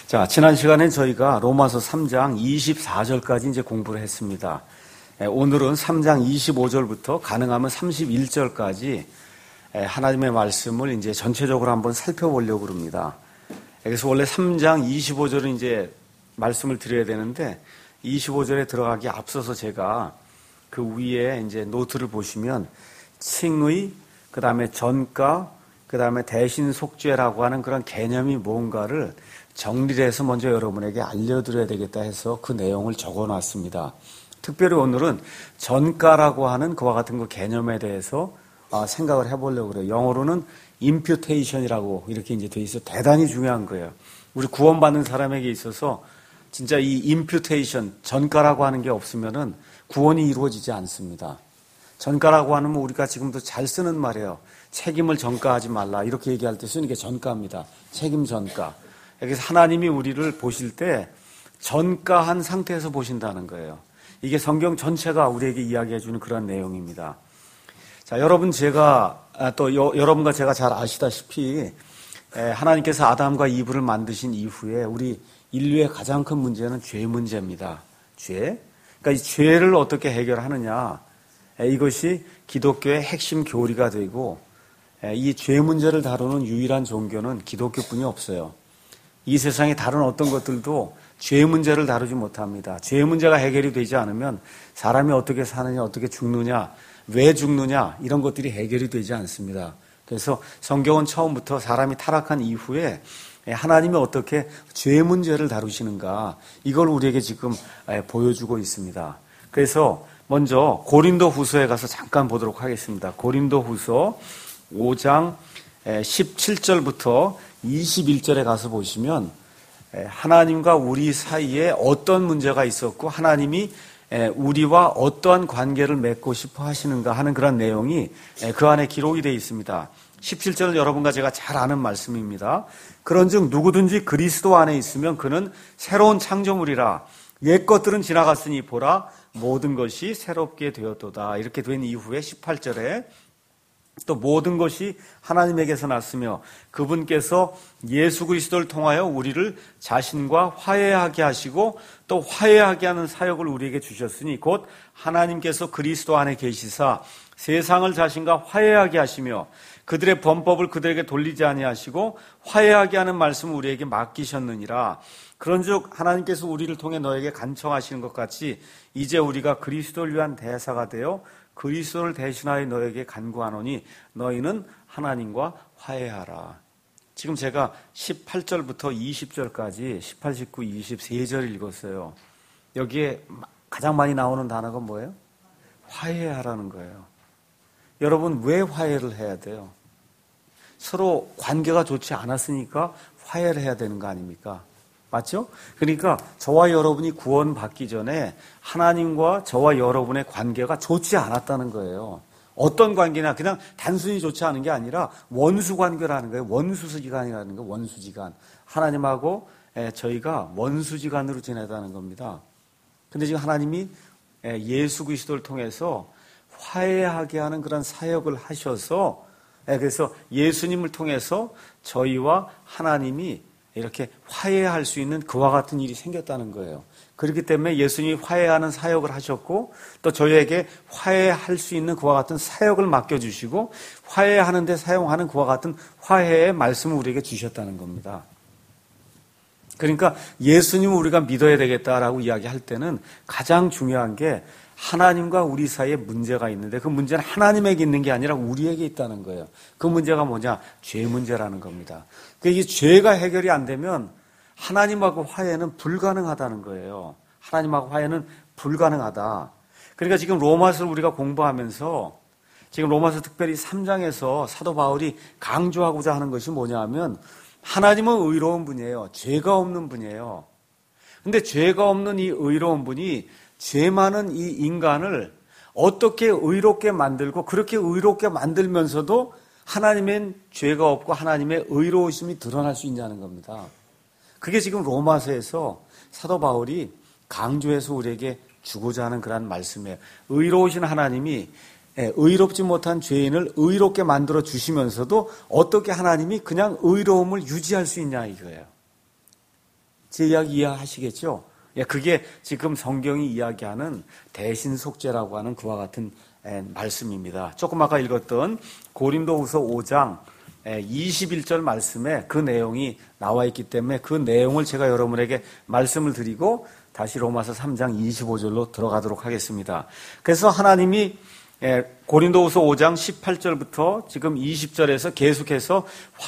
자, 지난 시간에 저희가 로마서 3장 24절까지 이제 공부를 했습니다. 오늘은 3장 25절부터 가능하면 31절까지 하나님의 말씀을 이제 전체적으로 한번 살펴보려고 합니다. 그래서 원래 3장 25절은 이제 말씀을 드려야 되는데 25절에 들어가기 앞서서 제가 그 위에 이제 노트를 보시면 칭의, 그 다음에 전가, 그 다음에 대신 속죄라고 하는 그런 개념이 뭔가를 정리를 해서 먼저 여러분에게 알려드려야 되겠다 해서 그 내용을 적어놨습니다. 특별히 오늘은 전가라고 하는 그와 같은 그 개념에 대해서 생각을 해보려고 그래요. 영어로는 imputation이라고 이렇게 이제 돼 있어 대단히 중요한 거예요. 우리 구원받는 사람에게 있어서 진짜 이 imputation, 전가라고 하는 게 없으면은 구원이 이루어지지 않습니다. 전가라고 하는 뭐 우리가 지금도 잘 쓰는 말이에요. 책임을 전가하지 말라 이렇게 얘기할 때 쓰는 게 전가입니다. 책임 전가. 그래서 하나님이 우리를 보실 때 전가한 상태에서 보신다는 거예요. 이게 성경 전체가 우리에게 이야기해 주는 그런 내용입니다. 자, 여러분 여러분과 제가 잘 아시다시피 하나님께서 아담과 이브를 만드신 이후에 우리 인류의 가장 큰 문제는 죄 문제입니다. 죄. 그러니까 이 죄를 어떻게 해결하느냐. 이것이 기독교의 핵심 교리가 되고 이 죄 문제를 다루는 유일한 종교는 기독교뿐이 없어요. 이 세상의 다른 어떤 것들도 죄 문제를 다루지 못합니다. 죄 문제가 해결이 되지 않으면 사람이 어떻게 사느냐, 어떻게 죽느냐, 왜 죽느냐 이런 것들이 해결이 되지 않습니다. 그래서 성경은 처음부터 사람이 타락한 이후에 하나님이 어떻게 죄 문제를 다루시는가 이걸 우리에게 지금 보여주고 있습니다. 그래서 먼저 고린도 후서에 가서 잠깐 보도록 하겠습니다. 고린도 후서 5장 17절부터 21절에 가서 보시면 하나님과 우리 사이에 어떤 문제가 있었고 하나님이 우리와 어떠한 관계를 맺고 싶어 하시는가 하는 그런 내용이 그 안에 기록이 되어 있습니다. 17절 여러분과 제가 잘 아는 말씀입니다. 그런즉 누구든지 그리스도 안에 있으면 그는 새로운 창조물이라 옛 것들은 지나갔으니 보라 모든 것이 새롭게 되었도다. 이렇게 된 이후에 18절에 또 모든 것이 하나님에게서 났으며 그분께서 예수 그리스도를 통하여 우리를 자신과 화해하게 하시고 또 화해하게 하는 사역을 우리에게 주셨으니 곧 하나님께서 그리스도 안에 계시사 세상을 자신과 화해하게 하시며 그들의 범법을 그들에게 돌리지 아니하시고 화해하게 하는 말씀을 우리에게 맡기셨느니라. 그런즉 하나님께서 우리를 통해 너에게 간청하시는 것 같이 이제 우리가 그리스도를 위한 대사가 되어 그리스도를 대신하여 너에게 간구하노니 너희는 하나님과 화해하라. 지금 제가 18절부터 20절까지 18, 19, 20 3절 읽었어요. 여기에 가장 많이 나오는 단어가 뭐예요? 화해하라는 거예요. 여러분 왜 화해를 해야 돼요? 서로 관계가 좋지 않았으니까 화해를 해야 되는 거 아닙니까? 맞죠? 그러니까 저와 여러분이 구원받기 전에 하나님과 저와 여러분의 관계가 좋지 않았다는 거예요. 어떤 관계냐? 그냥 단순히 좋지 않은 게 아니라 원수 관계라는 거예요. 원수지간이라는 거예요. 원수지간. 하나님하고 저희가 원수지간으로 지내다는 겁니다. 근데 지금 하나님이 예수 그리스도를 통해서 화해하게 하는 그런 사역을 하셔서 그래서 예수님을 통해서 저희와 하나님이 이렇게 화해할 수 있는 그와 같은 일이 생겼다는 거예요. 그렇기 때문에 예수님이 화해하는 사역을 하셨고 또 저희에게 화해할 수 있는 그와 같은 사역을 맡겨주시고 화해하는 데 사용하는 그와 같은 화해의 말씀을 우리에게 주셨다는 겁니다. 그러니까 예수님을 우리가 믿어야 되겠다라고 이야기할 때는 가장 중요한 게 하나님과 우리 사이에 문제가 있는데 그 문제는 하나님에게 있는 게 아니라 우리에게 있다는 거예요. 그 문제가 뭐냐? 죄 문제라는 겁니다. 그러니까 이 죄가 해결이 안 되면 하나님하고 화해는 불가능하다는 거예요. 하나님하고 화해는 불가능하다. 그러니까 지금 로마서를 우리가 공부하면서 지금 로마서 특별히 3장에서 사도 바울이 강조하고자 하는 것이 뭐냐 하면 하나님은 의로운 분이에요. 죄가 없는 분이에요. 근데 죄가 없는 이 의로운 분이 죄 많은 이 인간을 어떻게 의롭게 만들고 그렇게 의롭게 만들면서도 하나님엔 죄가 없고 하나님의 의로우심이 드러날 수 있냐는 겁니다. 그게 지금 로마서에서 사도 바울이 강조해서 우리에게 주고자 하는 그런 말씀이에요. 의로우신 하나님이 의롭지 못한 죄인을 의롭게 만들어 주시면서도 어떻게 하나님이 그냥 의로움을 유지할 수 있냐 이거예요. 제 이야기 이해하시겠죠? 예, 그게 지금 성경이 이야기하는 대신속죄라고 하는 그와 같은 말씀입니다. 조금 아까 읽었던 고린도후서 5장 21절 말씀에 그 내용이 나와 있기 때문에 그 내용을 제가 여러분에게 말씀을 드리고 다시 로마서 3장 25절로 들어가도록 하겠습니다. 그래서 하나님이 고린도후서 5장 18절부터 지금 20절에서 계속해서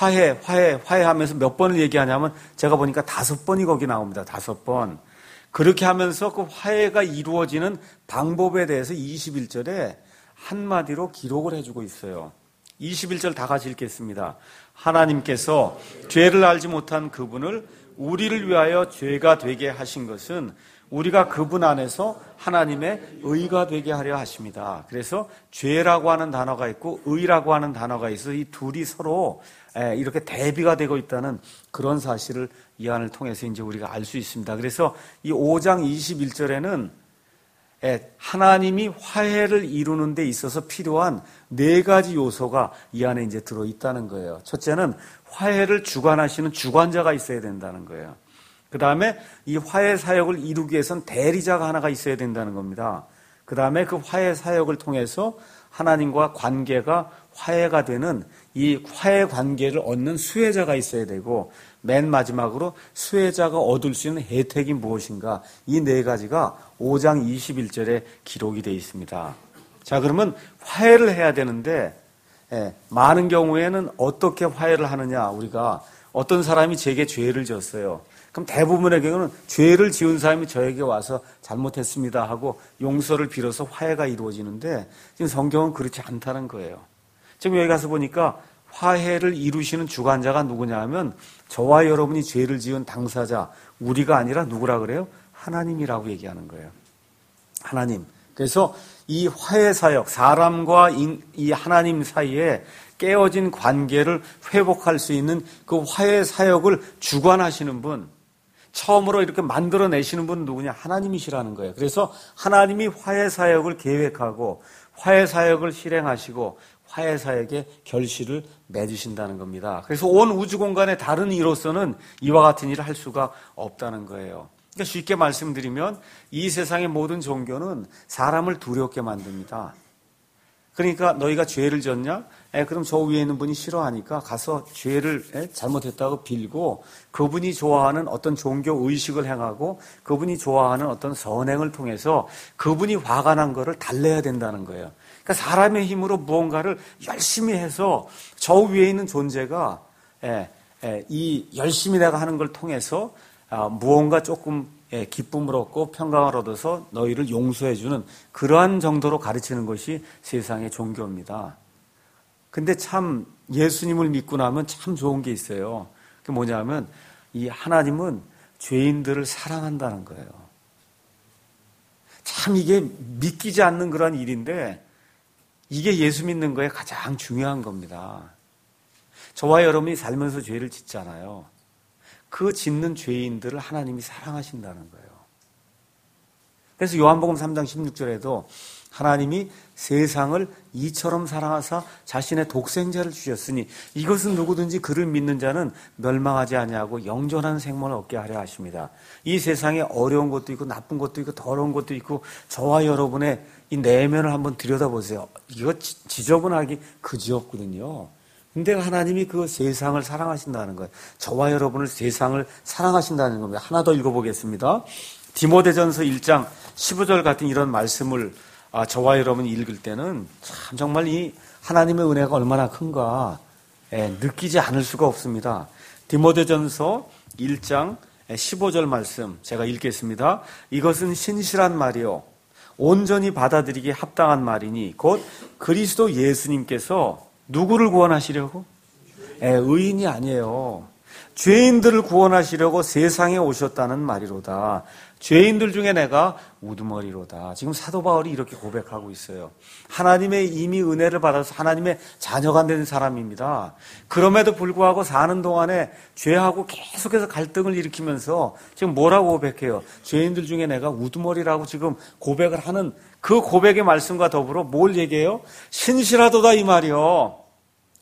화해하면서 몇 번을 얘기하냐면 제가 보니까 5번이 거기 나옵니다. 5번. 그렇게 하면서 그 화해가 이루어지는 방법에 대해서 21절에 한마디로 기록을 해주고 있어요. 21절 다 같이 읽겠습니다. 하나님께서 죄를 알지 못한 그분을 우리를 위하여 죄가 되게 하신 것은 우리가 그분 안에서 하나님의 의가 되게 하려 하십니다. 그래서 죄라고 하는 단어가 있고 의라고 하는 단어가 있어 이 둘이 서로 이렇게 대비가 되고 있다는 그런 사실을 이 안을 통해서 이제 우리가 알 수 있습니다. 그래서 이 5장 21절에는 하나님이 화해를 이루는 데 있어서 필요한 4가지 요소가 이 안에 이제 들어있다는 거예요. 첫째는 화해를 주관하시는 주관자가 있어야 된다는 거예요. 그 다음에 이 화해 사역을 이루기 위해서는 대리자가 하나가 있어야 된다는 겁니다. 그 다음에 그 화해 사역을 통해서 하나님과 관계가 화해가 되는 이 화해 관계를 얻는 수혜자가 있어야 되고 맨 마지막으로 수혜자가 얻을 수 있는 혜택이 무엇인가 이 4가지가 5장 21절에 기록이 되어 있습니다. 자, 그러면 화해를 해야 되는데 많은 경우에는 어떻게 화해를 하느냐 우리가 어떤 사람이 제게 죄를 지었어요. 그럼 대부분의 경우는 죄를 지은 사람이 저에게 와서 잘못했습니다 하고 용서를 빌어서 화해가 이루어지는데 지금 성경은 그렇지 않다는 거예요. 지금 여기 가서 보니까 화해를 이루시는 주관자가 누구냐 하면 저와 여러분이 죄를 지은 당사자 우리가 아니라 누구라 그래요? 하나님이라고 얘기하는 거예요. 하나님. 그래서 이 화해 사역, 사람과 이 하나님 사이에 깨어진 관계를 회복할 수 있는 그 화해 사역을 주관하시는 분, 처음으로 이렇게 만들어내시는 분은 누구냐? 하나님이시라는 거예요. 그래서 하나님이 화해 사역을 계획하고 화해 사역을 실행하시고 화해 사역의 결실을 맺으신다는 겁니다. 그래서 온 우주 공간의 다른 이로서는 이와 같은 일을 할 수가 없다는 거예요. 그러니까 쉽게 말씀드리면 이 세상의 모든 종교는 사람을 두렵게 만듭니다. 그러니까 너희가 죄를 졌냐? 그럼 저 위에 있는 분이 싫어하니까 가서 죄를 잘못했다고 빌고 그분이 좋아하는 어떤 종교 의식을 행하고 그분이 좋아하는 어떤 선행을 통해서 그분이 화가 난 거를 달래야 된다는 거예요. 그러니까 사람의 힘으로 무언가를 열심히 해서 저 위에 있는 존재가 이 열심히 내가 하는 걸 통해서 무언가 조금 기쁨을 얻고 평강을 얻어서 너희를 용서해주는 그러한 정도로 가르치는 것이 세상의 종교입니다. 근데 참 예수님을 믿고 나면 참 좋은 게 있어요. 그게 뭐냐면 이 하나님은 죄인들을 사랑한다는 거예요. 참 이게 믿기지 않는 그런 일인데 이게 예수 믿는 거에 가장 중요한 겁니다. 저와 여러분이 살면서 죄를 짓잖아요. 그 짓는 죄인들을 하나님이 사랑하신다는 거예요. 그래서 요한복음 3장 16절에도 하나님이 세상을 이처럼 사랑하사 자신의 독생자를 주셨으니 이것은 누구든지 그를 믿는 자는 멸망하지 아니하고 영존한 생명을 얻게 하려 하십니다. 이 세상에 어려운 것도 있고 나쁜 것도 있고 더러운 것도 있고 저와 여러분의 이 내면을 한번 들여다보세요. 이거 지저분하기 그지없거든요. 근데 하나님이 그 세상을 사랑하신다는 거예요. 저와 여러분을 세상을 사랑하신다는 겁니다. 하나 더 읽어보겠습니다. 디모데전서 1장 15절 같은 이런 말씀을 저와 여러분이 읽을 때는 참 정말 이 하나님의 은혜가 얼마나 큰가 느끼지 않을 수가 없습니다. 디모데전서 1장 15절 말씀 제가 읽겠습니다. 이것은 신실한 말이요 온전히 받아들이기에 합당한 말이니 곧 그리스도 예수님께서 누구를 구원하시려고? 의인이 아니에요. 죄인들을 구원하시려고 세상에 오셨다는 말이로다. 죄인들 중에 내가 우두머리로다. 지금 사도 바울이 이렇게 고백하고 있어요. 하나님의 이미 은혜를 받아서 하나님의 자녀가 된 사람입니다. 그럼에도 불구하고 사는 동안에 죄하고 계속해서 갈등을 일으키면서 지금 뭐라고 고백해요? 죄인들 중에 내가 우두머리라고 지금 고백을 하는 그 고백의 말씀과 더불어 뭘 얘기해요? 신실하도다 이 말이요.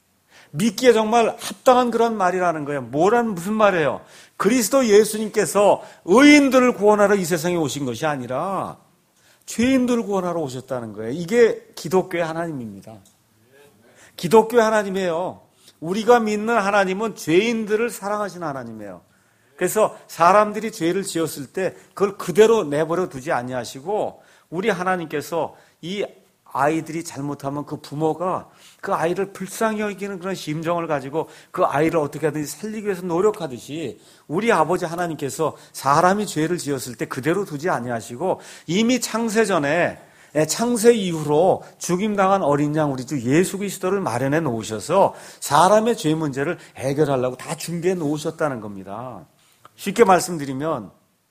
믿기에 정말 합당한 그런 말이라는 거예요. 무슨 말이에요? 그리스도 예수님께서 의인들을 구원하러 이 세상에 오신 것이 아니라 죄인들을 구원하러 오셨다는 거예요. 이게 기독교의 하나님입니다. 기독교의 하나님이에요. 우리가 믿는 하나님은 죄인들을 사랑하시는 하나님이에요. 그래서 사람들이 죄를 지었을 때 그걸 그대로 내버려 두지 아니하시고 우리 하나님께서 이 아이들이 잘못하면 그 부모가 그 아이를 불쌍히 여기는 그런 심정을 가지고 그 아이를 어떻게 하든지 살리기 위해서 노력하듯이 우리 아버지 하나님께서 사람이 죄를 지었을 때 그대로 두지 아니하시고 이미 창세 이후로 죽임당한 어린 양 우리 주 예수 그리스도를 마련해 놓으셔서 사람의 죄 문제를 해결하려고 다 준비해 놓으셨다는 겁니다. 쉽게 말씀드리면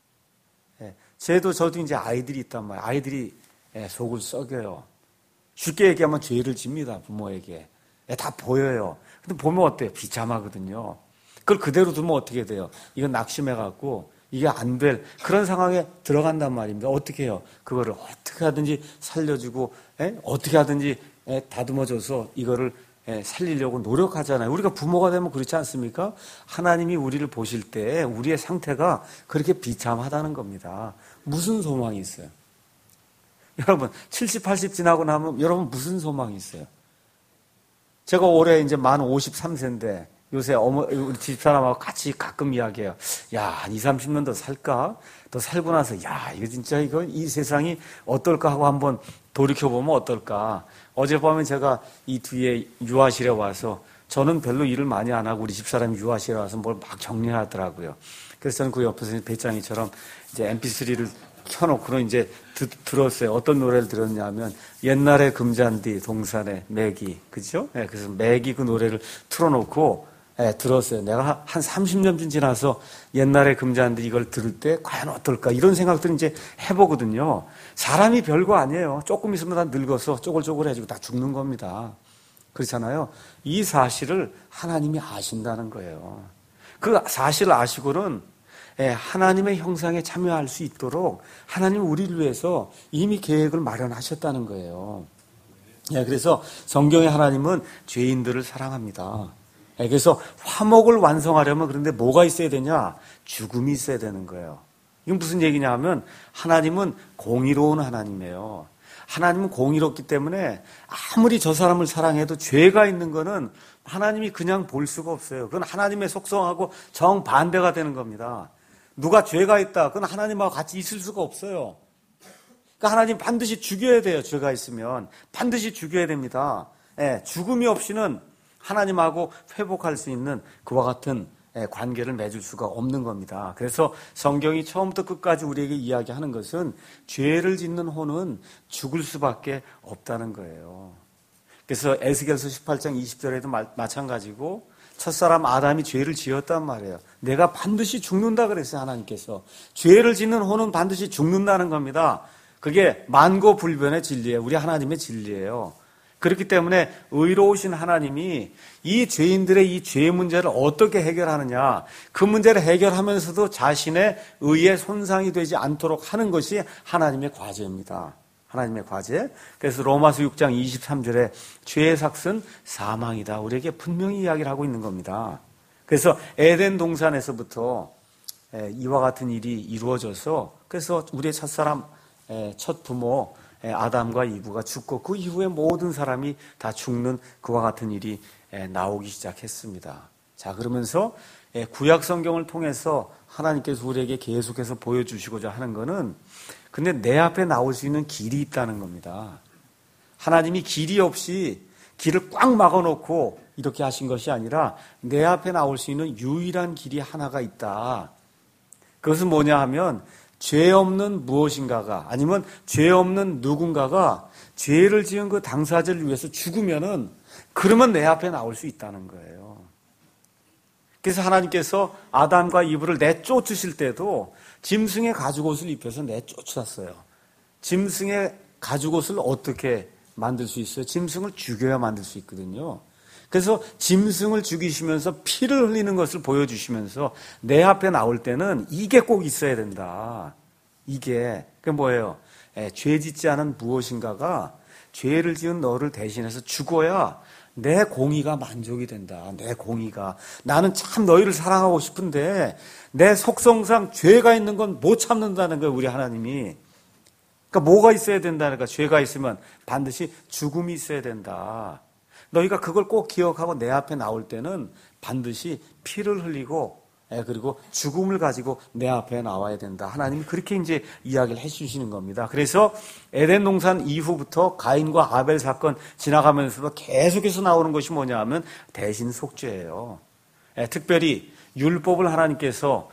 저도 이제 아이들이 있단 말이에요. 아이들이 속을 썩여요. 쉽게 얘기하면 죄를 집니다. 부모에게. 다 보여요. 근데 보면 어때요? 비참하거든요. 그걸 그대로 두면 어떻게 돼요? 이건 낙심해갖고 이게 안 될 그런 상황에 들어간단 말입니다. 어떻게 해요? 그거를 어떻게 하든지 살려주고 어떻게 하든지 다듬어줘서 이거를 살리려고 노력하잖아요. 우리가 부모가 되면 그렇지 않습니까? 하나님이 우리를 보실 때 우리의 상태가 그렇게 비참하다는 겁니다. 무슨 소망이 있어요? 여러분 70, 80 지나고 나면 여러분 무슨 소망이 있어요? 제가 올해 이제 만 53세인데 요새 우리 집사람하고 같이 가끔 이야기해요. 야, 한 20, 30년 더 살까? 더 살고 나서 이거 진짜 이 세상이 어떨까 하고 한번 돌이켜보면 어떨까? 어젯밤에 제가 이 뒤에 유아실에 와서 저는 별로 일을 많이 안 하고 우리 집사람이 유아실에 와서 뭘 막 정리하더라고요. 그래서 저는 그 옆에서 배짱이처럼 이제 MP3를 켜놓고는 이제 들었어요. 어떤 노래를 들었냐면 옛날에 금잔디 동산에 매기, 그죠? 그래서 매기 그 노래를 틀어놓고 들었어요. 내가 한 30년쯤 지나서 옛날에 금잔디 이걸 들을 때 과연 어떨까 이런 생각들을 이제 해보거든요. 사람이 별거 아니에요. 조금 있으면 다 늙어서 쪼글쪼글해지고 다 죽는 겁니다. 그렇잖아요. 이 사실을 하나님이 아신다는 거예요. 그 사실을 아시고는 하나님의 형상에 참여할 수 있도록 하나님은 우리를 위해서 이미 계획을 마련하셨다는 거예요. 그래서 성경의 하나님은 죄인들을 사랑합니다. 그래서 화목을 완성하려면 그런데 뭐가 있어야 되냐? 죽음이 있어야 되는 거예요. 이건 무슨 얘기냐 하면 하나님은 공의로운 하나님이에요. 하나님은 공의롭기 때문에 아무리 저 사람을 사랑해도 죄가 있는 거는 하나님이 그냥 볼 수가 없어요. 그건 하나님의 속성하고 정반대가 되는 겁니다. 누가 죄가 있다. 그건 하나님하고 같이 있을 수가 없어요. 그러니까 하나님 반드시 죽여야 돼요. 죄가 있으면. 반드시 죽여야 됩니다. 죽음이 없이는 하나님하고 회복할 수 있는 그와 같은 관계를 맺을 수가 없는 겁니다. 그래서 성경이 처음부터 끝까지 우리에게 이야기하는 것은 죄를 짓는 혼은 죽을 수밖에 없다는 거예요. 그래서 에스겔서 18장 20절에도 마찬가지고 첫사람 아담이 죄를 지었단 말이에요. 내가 반드시 죽는다 그랬어요. 하나님께서. 죄를 짓는 혼은 반드시 죽는다는 겁니다. 그게 만고불변의 진리예요. 우리 하나님의 진리예요. 그렇기 때문에 의로우신 하나님이 이 죄인들의 이 죄 문제를 어떻게 해결하느냐, 그 문제를 해결하면서도 자신의 의에 손상이 되지 않도록 하는 것이 하나님의 과제입니다. 하나님의 과제. 그래서 로마서 6장 23절에 죄의 삭은 사망이다. 우리에게 분명히 이야기를 하고 있는 겁니다. 그래서 에덴 동산에서부터 이와 같은 일이 이루어져서 그래서 우리의 첫사람, 첫 부모 아담과 이브가 죽고 그 이후에 모든 사람이 다 죽는 그와 같은 일이 나오기 시작했습니다. 자, 그러면서 구약 성경을 통해서 하나님께서 우리에게 계속해서 보여주시고자 하는 것은 근데 내 앞에 나올 수 있는 길이 있다는 겁니다. 하나님이 길이 없이 길을 꽉 막아놓고 이렇게 하신 것이 아니라 내 앞에 나올 수 있는 유일한 길이 하나가 있다. 그것은 뭐냐 하면 죄 없는 무엇인가가 아니면 죄 없는 누군가가 죄를 지은 그 당사자를 위해서 죽으면은 그러면 내 앞에 나올 수 있다는 거예요. 그래서 하나님께서 아담과 이브를 내쫓으실 때도 짐승의 가죽옷을 입혀서 내쫓았어요. 짐승의 가죽옷을 어떻게 만들 수 있어요? 짐승을 죽여야 만들 수 있거든요. 그래서 짐승을 죽이시면서 피를 흘리는 것을 보여주시면서 내 앞에 나올 때는 이게 꼭 있어야 된다. 이게 그게 뭐예요? 죄 짓지 않은 무엇인가가 죄를 지은 너를 대신해서 죽어야 내 공의가 만족이 된다. 내 공의가. 나는 참 너희를 사랑하고 싶은데 내 속성상 죄가 있는 건 못 참는다는 거예요, 우리 하나님이. 그러니까 뭐가 있어야 된다는 거야. 죄가 있으면 반드시 죽음이 있어야 된다. 너희가 그걸 꼭 기억하고 내 앞에 나올 때는 반드시 피를 흘리고 그리고 죽음을 가지고 내 앞에 나와야 된다. 하나님이 그렇게 이제 이야기를 해주시는 겁니다. 그래서 에덴 동산 이후부터 가인과 아벨 사건 지나가면서도 계속해서 나오는 것이 뭐냐 하면 대신 속죄예요. 특별히 율법을 하나님께서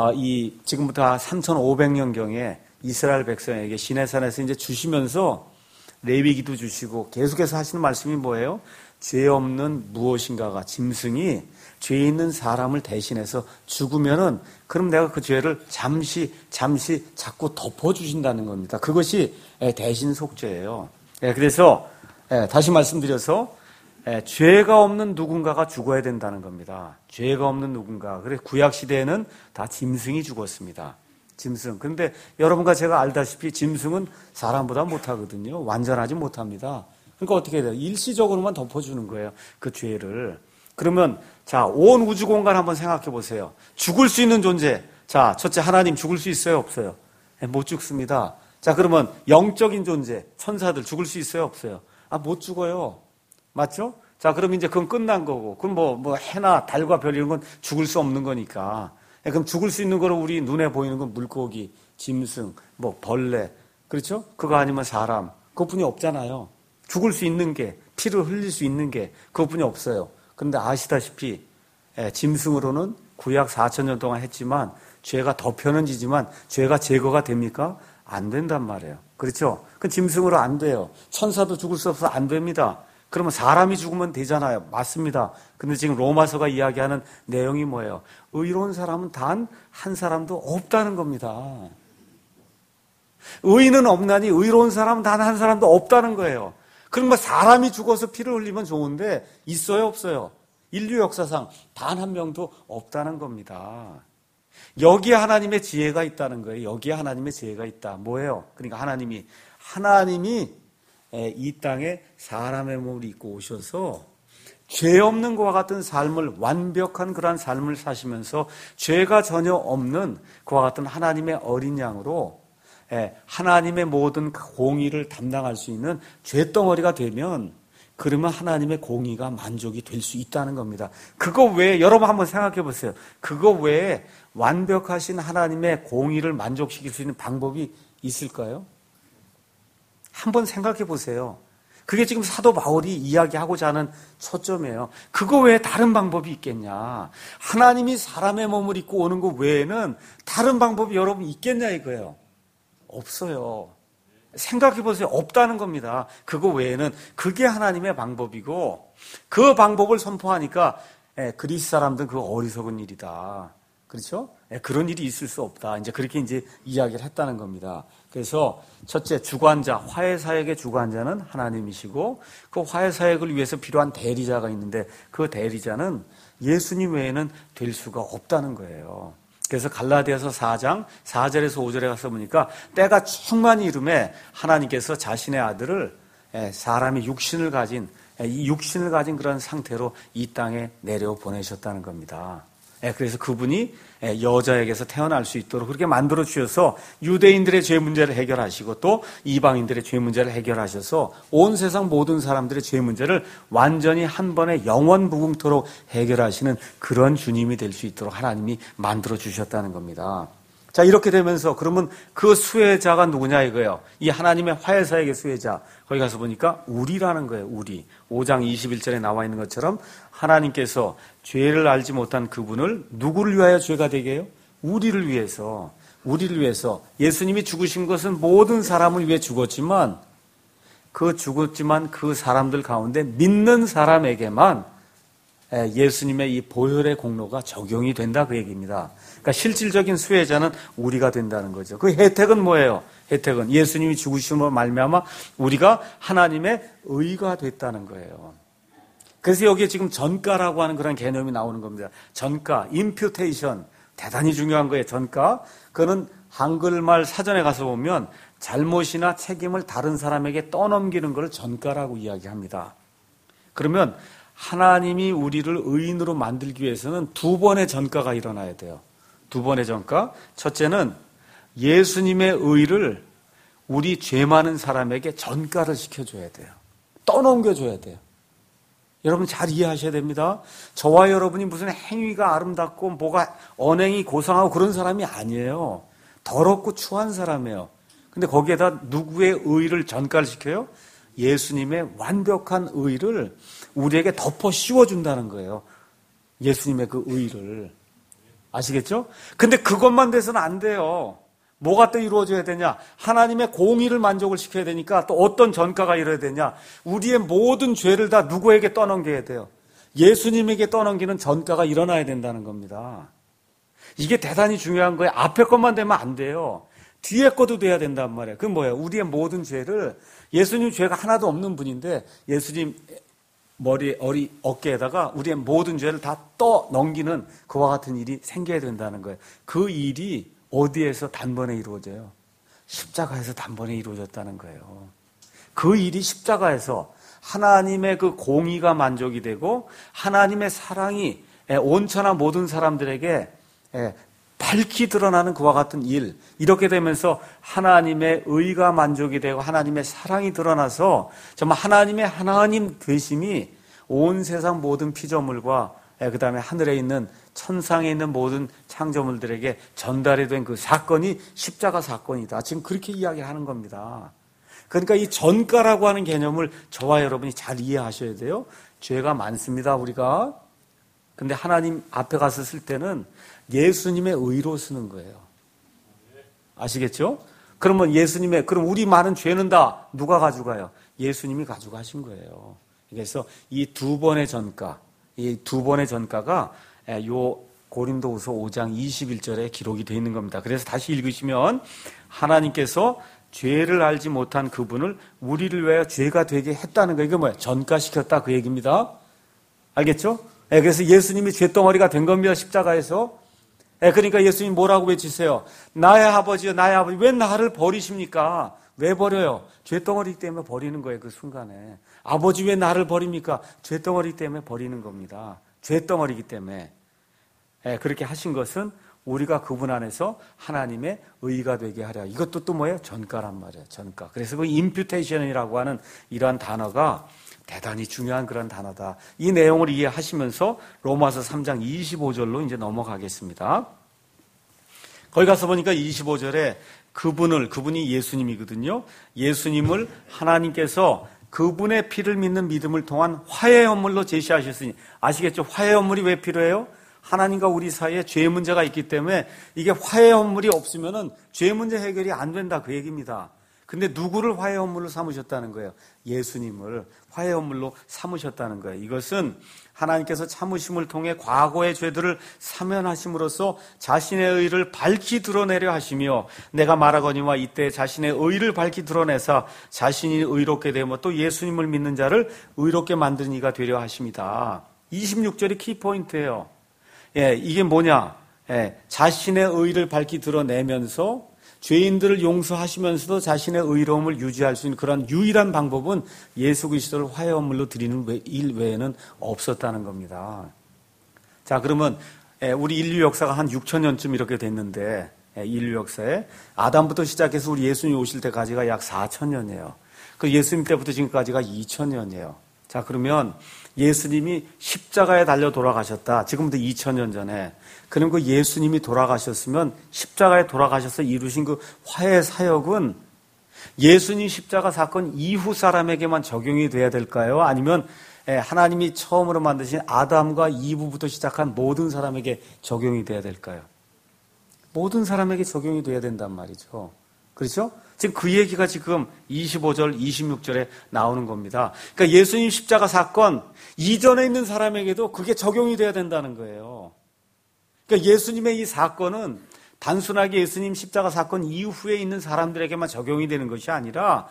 지금부터 3,500년경에 이스라엘 백성에게 시내산에서 이제 주시면서 레위기도 주시고 계속해서 하시는 말씀이 뭐예요? 죄 없는 무엇인가가 짐승이 죄 있는 사람을 대신해서 죽으면은 그럼 내가 그 죄를 잠시 자꾸 덮어주신다는 겁니다. 그것이 대신 속죄예요. 그래서 다시 말씀드려서 죄가 없는 누군가가 죽어야 된다는 겁니다. 죄가 없는 누군가. 그래서 구약 시대에는 다 짐승이 죽었습니다. 짐승. 그런데 여러분과 제가 알다시피 짐승은 사람보다 못하거든요. 완전하지 못합니다. 그러니까 어떻게 해야 돼요? 일시적으로만 덮어주는 거예요. 그 죄를. 그러면 자, 온 우주 공간 한번 생각해 보세요. 죽을 수 있는 존재. 자, 첫째 하나님 죽을 수 있어요, 없어요? 못 죽습니다. 자, 그러면 영적인 존재, 천사들 죽을 수 있어요, 없어요? 못 죽어요. 맞죠? 자, 그럼 이제 그건 끝난 거고. 그럼 뭐 해나 달과 별 이런 건 죽을 수 없는 거니까. 그럼 죽을 수 있는 거로 우리 눈에 보이는 건 물고기, 짐승, 벌레. 그렇죠? 그거 아니면 사람. 그것뿐이 없잖아요. 죽을 수 있는 게, 피를 흘릴 수 있는 게 그것뿐이 없어요. 그런데 아시다시피 짐승으로는 구약 4,000년 동안 했지만 죄가 덮여는 지지만 죄가 제거가 됩니까? 안 된단 말이에요. 그렇죠? 그 짐승으로 안 돼요. 천사도 죽을 수 없어서 안 됩니다. 그러면 사람이 죽으면 되잖아요. 맞습니다. 근데 지금 로마서가 이야기하는 내용이 뭐예요? 의로운 사람은 단 한 사람도 없다는 겁니다. 의인은 없나니 의로운 사람은 단 한 사람도 없다는 거예요. 그러면 사람이 죽어서 피를 흘리면 좋은데 있어요, 없어요? 인류 역사상 단 한 명도 없다는 겁니다. 여기에 하나님의 지혜가 있다는 거예요. 여기에 하나님의 지혜가 있다. 뭐예요? 그러니까 하나님이 이 땅에 사람의 몸을 입고 오셔서 죄 없는 것과 같은 삶을, 완벽한 그러한 삶을 사시면서 죄가 전혀 없는 그와 같은 하나님의 어린 양으로 하나님의 모든 공의를 담당할 수 있는 죄덩어리가 되면 그러면 하나님의 공의가 만족이 될 수 있다는 겁니다. 그거 외에 여러분 한번 생각해 보세요. 그거 외에 완벽하신 하나님의 공의를 만족시킬 수 있는 방법이 있을까요? 한번 생각해 보세요. 그게 지금 사도 바울이 이야기하고자 하는 초점이에요. 그거 외에 다른 방법이 있겠냐? 하나님이 사람의 몸을 입고 오는 것 외에는 다른 방법이 여러분 있겠냐 이거예요. 없어요. 생각해 보세요. 없다는 겁니다. 그거 외에는 그게 하나님의 방법이고 그 방법을 선포하니까 그리스 사람들은 그거 어리석은 일이다. 그렇죠? 그런 일이 있을 수 없다. 이제 그렇게 이제 이야기를 했다는 겁니다. 그래서 첫째 주관자, 화해 사역의 주관자는 하나님이시고 그 화해 사역을 위해서 필요한 대리자가 있는데 그 대리자는 예수님 외에는 될 수가 없다는 거예요. 그래서 갈라디아서 4장 4절에서 5절에 가서 보니까 때가 충만히 이름에 하나님께서 자신의 아들을 사람이 육신을 가진 그런 상태로 이 땅에 내려 보내셨다는 겁니다. 그래서 그분이 여자에게서 태어날 수 있도록 그렇게 만들어 주셔서 유대인들의 죄 문제를 해결하시고 또 이방인들의 죄 문제를 해결하셔서 온 세상 모든 사람들의 죄 문제를 완전히 한 번에 영원 무궁토록 해결하시는 그런 주님이 될 수 있도록 하나님이 만들어 주셨다는 겁니다. 자, 이렇게 되면서 그러면 그 수혜자가 누구냐 이거예요. 이 하나님의 화해사역의 수혜자. 거기 가서 보니까 우리라는 거예요. 우리. 5장 21절에 나와 있는 것처럼 하나님께서 죄를 알지 못한 그분을 누구를 위하여 죄가 되게 해요? 우리를 위해서. 예수님이 죽으신 것은 모든 사람을 위해 죽었지만 그 사람들 가운데 믿는 사람에게만 예수님의 이 보혈의 공로가 적용이 된다 그 얘기입니다. 그러니까 실질적인 수혜자는 우리가 된다는 거죠. 그 혜택은 뭐예요? 혜택은 예수님이 죽으심으로 말미암아 우리가 하나님의 의가 됐다는 거예요. 그래서 여기에 지금 전가라고 하는 그런 개념이 나오는 겁니다. 전가, imputation. 대단히 중요한 거예요. 전가. 그거는 한글말 사전에 가서 보면 잘못이나 책임을 다른 사람에게 떠넘기는 걸 전가라고 이야기합니다. 그러면 하나님이 우리를 의인으로 만들기 위해서는 두 번의 전가가 일어나야 돼요. 두 번의 전가. 첫째는 예수님의 의를 우리 죄 많은 사람에게 전가를 시켜줘야 돼요. 떠넘겨줘야 돼요. 여러분 잘 이해하셔야 됩니다. 저와 여러분이 무슨 행위가 아름답고 뭐가 언행이 고상하고 그런 사람이 아니에요. 더럽고 추한 사람이에요. 근데 거기에다 누구의 의를 전가를 시켜요? 예수님의 완벽한 의를 우리에게 덮어 씌워준다는 거예요. 예수님의 그 의를. 아시겠죠? 근데 그것만 돼서는 안 돼요. 뭐가 또 이루어져야 되냐? 하나님의 공의를 만족을 시켜야 되니까 또 어떤 전가가 이뤄야 되냐? 우리의 모든 죄를 다 누구에게 떠넘겨야 돼요? 예수님에게 떠넘기는 전가가 일어나야 된다는 겁니다. 이게 대단히 중요한 거예요. 앞에 것만 되면 안 돼요. 뒤에 것도 돼야 된단 말이에요. 그건 뭐예요? 우리의 모든 죄를, 예수님 죄가 하나도 없는 분인데 예수님 어깨에다가 우리의 모든 죄를 다 떠넘기는 그와 같은 일이 생겨야 된다는 거예요. 그 일이 어디에서 단번에 이루어져요? 십자가에서 단번에 이루어졌다는 거예요. 그 일이 십자가에서 하나님의 그 공의가 만족이 되고 하나님의 사랑이 온천한 모든 사람들에게 밝히 드러나는 그와 같은 일, 이렇게 되면서 하나님의 의가 만족이 되고 하나님의 사랑이 드러나서 정말 하나님의 하나님 되심이 온 세상 모든 피조물과 그 다음에 하늘에 있는 천상에 있는 모든 창조물들에게 전달이 된 그 사건이 십자가 사건이다. 지금 그렇게 이야기하는 겁니다. 그러니까 이 전가라고 하는 개념을 저와 여러분이 잘 이해하셔야 돼요. 죄가 많습니다, 우리가. 근데 하나님 앞에 가서 쓸 때는 예수님의 의로 쓰는 거예요. 아시겠죠? 그러면 그럼 우리 많은 죄는 다 누가 가져가요? 예수님이 가져가신 거예요. 그래서 이 두 번의 전가가 요 고린도후서 5장 21절에 기록이 되어 있는 겁니다. 그래서 다시 읽으시면 하나님께서 죄를 알지 못한 그분을 우리를 위하여 죄가 되게 했다는 거, 이게 뭐예요? 전가시켰다 그 얘기입니다. 알겠죠? 그래서 예수님이 죄덩어리가 된 겁니다. 십자가에서. 그러니까 예수님 뭐라고 외치세요? 나의 아버지요, 나의 아버지, 왜 나를 버리십니까? 왜 버려요? 죄덩어리 때문에 버리는 거예요, 그 순간에. 아버지 왜 나를 버립니까? 죄덩어리 때문에 버리는 겁니다. 죄덩어리기 때문에. 그렇게 하신 것은 우리가 그분 안에서 하나님의 의가 되게 하려. 이것도 또 뭐예요? 전가란 말이에요. 전가. 그래서 그 임퓨테이션이라고 하는 이러한 단어가 대단히 중요한 그런 단어다. 이 내용을 이해하시면서 로마서 3장 25절로 이제 넘어가겠습니다. 거기 가서 보니까 25절에 그분이 예수님이거든요. 예수님을 하나님께서 그분의 피를 믿는 믿음을 통한 화해 헌물로 제시하셨으니, 아시겠죠? 화해 헌물이 왜 필요해요? 하나님과 우리 사이에 죄 문제가 있기 때문에 이게 화해 헌물이 없으면은 죄 문제 해결이 안 된다 그 얘기입니다. 근데 누구를 화해 헌물로 삼으셨다는 거예요? 예수님을 화해 헌물로 삼으셨다는 거예요. 이것은 하나님께서 참으심을 통해 과거의 죄들을 사면하심으로써 자신의 의를 밝히 드러내려 하시며, 내가 말하거니와 이때 자신의 의를 밝히 드러내사 자신이 의롭게 되며 또 예수님을 믿는 자를 의롭게 만드는 이가 되려 하십니다. 26절이 키포인트예요. 이게 뭐냐? 자신의 의를 밝히 드러내면서 죄인들을 용서하시면서도 자신의 의로움을 유지할 수 있는 그런 유일한 방법은 예수 그리스도를 화해 헌물로 드리는 일 외에는 없었다는 겁니다. 자, 그러면 우리 인류 역사가 한 6,000년쯤 이렇게 됐는데, 인류 역사에 아담부터 시작해서 우리 예수님 오실 때까지가 약 4,000년이에요. 그 예수님 때부터 지금까지가 2,000년이에요. 자, 그러면 예수님이 십자가에 달려 돌아가셨다. 지금부터 2,000년 전에. 그럼 그 예수님이 돌아가셨으면 십자가에 돌아가셔서 이루신 그 화해 사역은 예수님 십자가 사건 이후 사람에게만 적용이 돼야 될까요? 아니면 하나님이 처음으로 만드신 아담과 이브부터 시작한 모든 사람에게 적용이 돼야 될까요? 모든 사람에게 적용이 돼야 된단 말이죠. 그렇죠? 지금 그 얘기가 지금 25절, 26절에 나오는 겁니다. 그러니까 예수님 십자가 사건 이전에 있는 사람에게도 그게 적용이 돼야 된다는 거예요. 그러니까 예수님의 이 사건은 단순하게 예수님 십자가 사건 이후에 있는 사람들에게만 적용이 되는 것이 아니라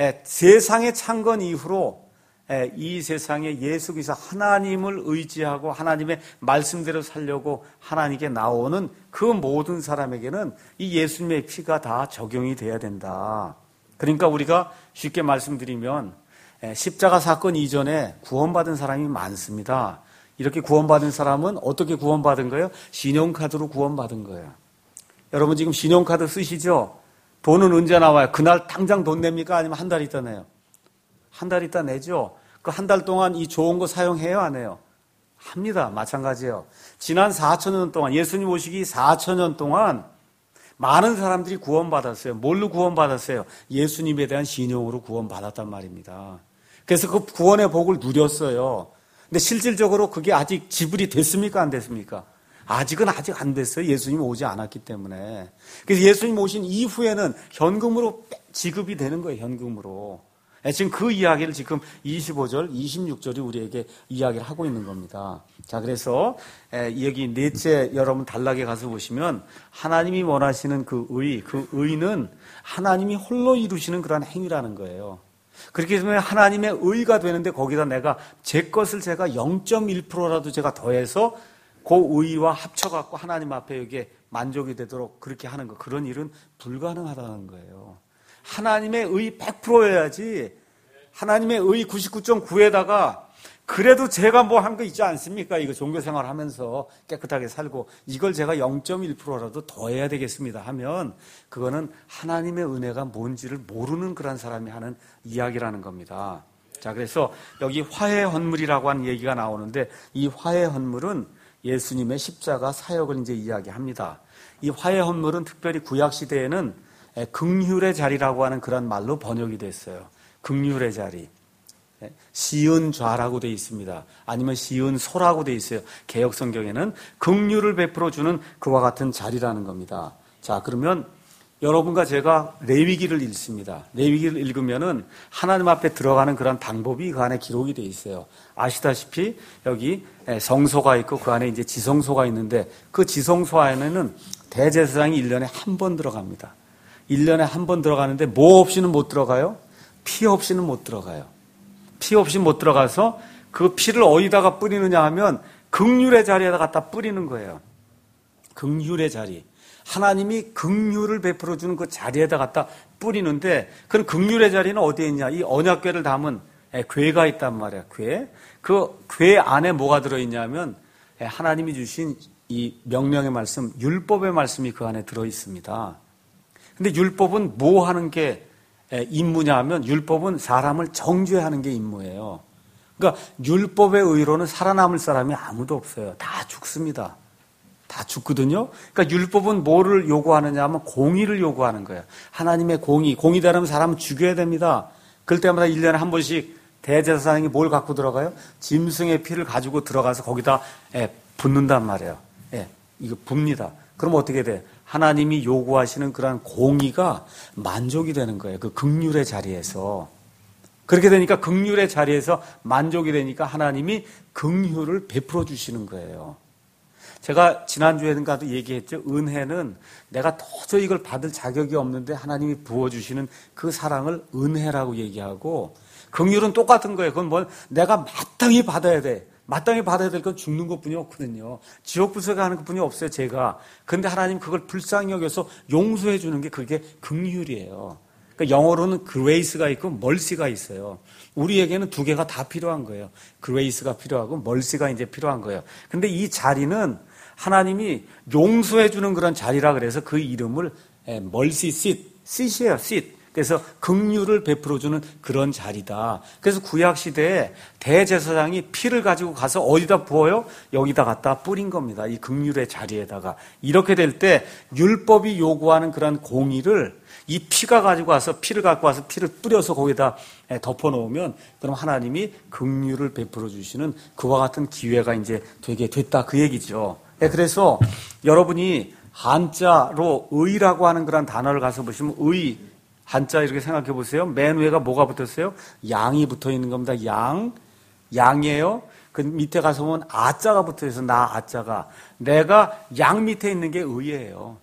세상의 창건 이후로 이 세상에 예수 그리스도 하나님을 의지하고 하나님의 말씀대로 살려고 하나님께 나오는 그 모든 사람에게는 이 예수님의 피가 다 적용이 돼야 된다. 그러니까 우리가 쉽게 말씀드리면 십자가 사건 이전에 구원받은 사람이 많습니다. 이렇게 구원받은 사람은 어떻게 구원받은 거예요? 신용카드로 구원받은 거예요. 여러분 지금 신용카드 쓰시죠? 돈은 언제 나와요? 그날 당장 돈 냅니까? 아니면 한 달 있다 내요? 한 달 있다 내죠? 그 한 달 동안 이 좋은 거 사용해요? 안 해요? 합니다. 마찬가지예요. 지난 4,000년 동안, 예수님 오시기 4,000년 동안 많은 사람들이 구원받았어요. 뭘로 구원받았어요? 예수님에 대한 신용으로 구원받았단 말입니다. 그래서 그 구원의 복을 누렸어요. 근데 실질적으로 그게 아직 지불이 됐습니까? 안 됐습니까? 아직은 아직 안 됐어요. 예수님이 오지 않았기 때문에. 그래서 예수님 오신 이후에는 현금으로 지급이 되는 거예요. 현금으로. 지금 그 이야기를 지금 25절, 26절이 우리에게 이야기를 하고 있는 겁니다. 자, 그래서 여기 넷째 여러분 단락에 가서 보시면 하나님이 원하시는 그 의는 하나님이 홀로 이루시는 그러한 행위라는 거예요. 그렇기 때문에 하나님의 의가 되는데 거기다 내가 제 것을 제가 0.1%라도 제가 더해서 그 의와 합쳐갖고 하나님 앞에 여기에 만족이 되도록 그렇게 하는 거, 그런 일은 불가능하다는 거예요. 하나님의 의 100%여야지 하나님의 의 99.9에다가 그래도 제가 뭐 한 거 있지 않습니까? 이거 종교생활 하면서 깨끗하게 살고 이걸 제가 0.1%라도 더 해야 되겠습니다 하면 그거는 하나님의 은혜가 뭔지를 모르는 그런 사람이 하는 이야기라는 겁니다. 자, 그래서 여기 화해 헌물이라고 하는 얘기가 나오는데 이 화해 헌물은 예수님의 십자가 사역을 이제 이야기합니다. 이 화해 헌물은 특별히 구약 시대에는 긍휼의 자리라고 하는 그런 말로 번역이 됐어요. 긍휼의 자리. 시은좌라고 되어 있습니다. 아니면 시은소라고 되어 있어요. 개역 성경에는 긍휼을 베풀어 주는 그와 같은 자리라는 겁니다. 자, 그러면 여러분과 제가 레위기를 읽습니다. 레위기를 읽으면은 하나님 앞에 들어가는 그런 방법이 그 안에 기록이 되어 있어요. 아시다시피 여기 성소가 있고 그 안에 이제 지성소가 있는데 그 지성소 안에는 대제사장이 1년에 한 번 들어갑니다. 1년에 한 번 들어가는데 뭐 없이는 못 들어가요? 피 없이는 못 들어가요. 피 없이 못 들어가서 그 피를 어디다가 뿌리느냐 하면 긍휼의 자리에다 갖다 뿌리는 거예요. 긍휼의 자리. 하나님이 긍휼을 베풀어 주는 그 자리에다 갖다 뿌리는데 그 긍휼의 자리는 어디에 있냐? 이 언약궤를 담은 궤가 있단 말이야. 궤. 그 궤 안에 뭐가 들어 있냐면 하나님이 주신 이 명령의 말씀, 율법의 말씀이 그 안에 들어 있습니다. 근데 율법은 뭐 하는 게 임무냐 하면 율법은 사람을 정죄하는 게 임무예요. 그러니까 율법의 의로는 살아남을 사람이 아무도 없어요. 다 죽습니다. 다 죽거든요. 그러니까 율법은 뭐를 요구하느냐 하면 공의를 요구하는 거예요. 하나님의 공의대로면 사람은 죽여야 됩니다. 그럴 때마다 1년에 한 번씩 대제사장이 뭘 갖고 들어가요? 짐승의 피를 가지고 들어가서 거기다 붓는단 말이에요. 이거 붓니다. 그럼 어떻게 돼? 하나님이 요구하시는 그러한 공의가 만족이 되는 거예요. 그 긍휼의 자리에서. 그렇게 되니까 긍휼의 자리에서 만족이 되니까 하나님이 긍휼을 베풀어 주시는 거예요. 제가 지난주에는가도 얘기했죠. 은혜는 내가 도저히 이걸 받을 자격이 없는데 하나님이 부어주시는 그 사랑을 은혜라고 얘기하고, 긍휼은 똑같은 거예요. 그건 뭐 내가 마땅히 받아야 돼. 마땅히 받아야 될 건 죽는 것뿐이 없거든요. 지옥 불속에 하는 것뿐이 없어요, 제가. 그런데 하나님 그걸 불쌍히 여겨서 용서해 주는 게 그게 긍휼이에요. 그러니까 영어로는 grace가 있고 mercy가 있어요. 우리에게는 두 개가 다 필요한 거예요. grace가 필요하고 mercy가 이제 필요한 거예요. 근데 이 자리는 하나님이 용서해 주는 그런 자리라 그래서 그 이름을 mercy seat이에요, seat. 그래서 긍휼을 베풀어 주는 그런 자리다. 그래서 구약 시대에 대제사장이 피를 가지고 가서 어디다 부어요? 여기다 갖다 뿌린 겁니다. 이 긍휼의 자리에다가. 이렇게 될 때 율법이 요구하는 그런 공의를 이 피가 가지고 와서 피를 갖고 와서 피를 뿌려서 거기다 덮어 놓으면 그럼 하나님이 긍휼을 베풀어 주시는 그와 같은 기회가 이제 되게 됐다, 그 얘기죠. 그래서 여러분이 한자로 의라고 하는 그런 단어를 가서 보시면 의, 한자 이렇게 생각해 보세요. 맨 위에가 뭐가 붙었어요? 양이 붙어 있는 겁니다. 양이에요. 그 밑에 가서 보면 아자가 붙어 있어서 나 아자가. 내가 양 밑에 있는 게 의예요.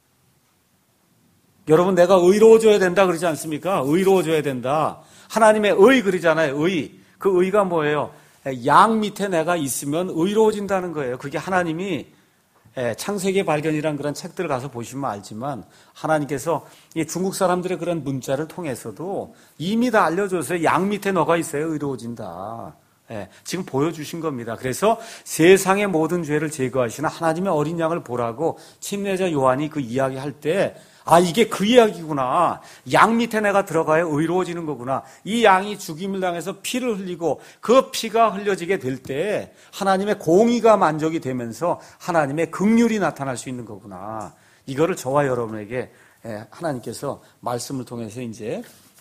여러분, 내가 의로워져야 된다 그러지 않습니까? 의로워져야 된다. 하나님의 의 그러잖아요. 의. 그 의가 뭐예요? 양 밑에 내가 있으면 의로워진다는 거예요. 그게 하나님이 창세기 발견이란 그런 책들을 가서 보시면 알지만 하나님께서 이 중국 사람들의 그런 문자를 통해서도 이미 다 알려줘서 양 밑에 너가 있어야 의로워진다. 지금 보여주신 겁니다. 그래서 세상의 모든 죄를 제거하시는 하나님의 어린 양을 보라고 침례자 요한이 그 이야기할 때 이게 그 이야기구나. 양 밑에 내가 들어가야 의로워지는 거구나. 이 양이 죽임을 당해서 피를 흘리고 그 피가 흘려지게 될 때 하나님의 공의가 만족이 되면서 하나님의 긍휼이 나타날 수 있는 거구나. 이거를 저와 여러분에게 하나님께서 말씀을 통해서 이제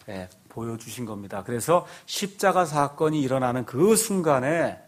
보여주신 겁니다. 그래서 십자가 사건이 일어나는 그 순간에